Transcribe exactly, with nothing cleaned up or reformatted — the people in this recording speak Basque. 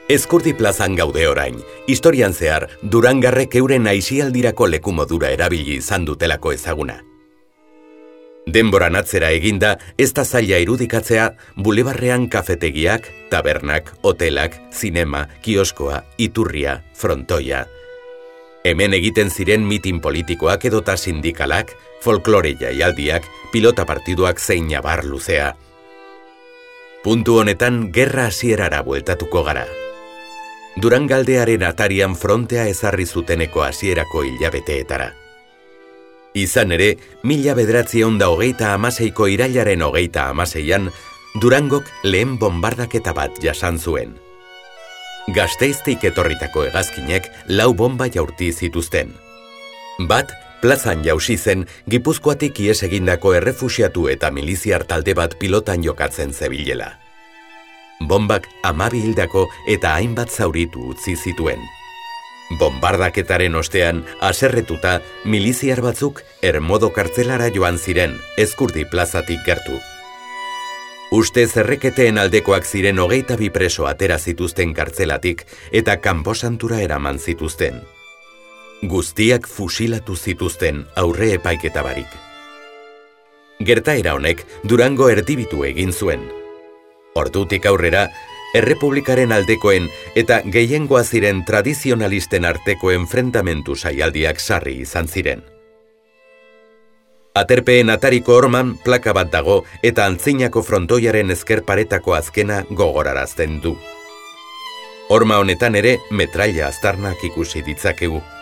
Ezkurdi plazan gaude orain, historian zehar Durangarrek euren aisialdirako leku modura erabili izan dutelako ezaguna. Denboran atzera eginda, ez da zaila irudikatzea, bulebarrean kafetegiak, tabernak, hotelak, zinema, kioskoa, iturria, frontoia. Hemen egiten ziren mitin politikoak edota sindikalak, folklore jaialdiak, pilota partiduak zein abar luzea. Puntu honetan, gerra hasierara bueltatuko gara. Durangaldearen atarian frontea ezarri zuteneko hasierako hilabeteetara. Izan ere, mila bederatziehun da hogeita hamaseiko irailaren hogeita hamaseian, Durangok lehen bombardaketa bat jasan zuen. Gasteiztik etorritako hegazkinek lau bomba jaurti zituzten. Bat, plazan jausi zen, Gipuzkoatik ihes egindako errefuxiatu eta miliziar talde bat pilotan jokatzen zebilela. Bombak hamabi hildako eta hainbat zauritu utzi zituen. Bombardaketaren ostean, haserretuta, miliziar batzuk Ermodo kartzelara joan ziren, Ezkurdi plazatik gertu. Uste zerreketeen aldekoak ziren hogeita bi preso atera zituzten kartzelatik eta kanposantura eraman zituzten. Guztiak fusilatu zituzten aurre epaiketa barik. Gertaera honek Durango erdibitu egin zuen. Ordutik aurrera, Errepublikaren aldekoen eta gehiengoa ziren tradizionalisten arteko enfrentamentu saialdiak sarri izan ziren. Aterpeen atariko horman plaka bat dago eta antzinako frontoiaren ezker paretako azkena gogorarazten du. Horma honetan ere metraila aztarnak ikusi ditzakegu.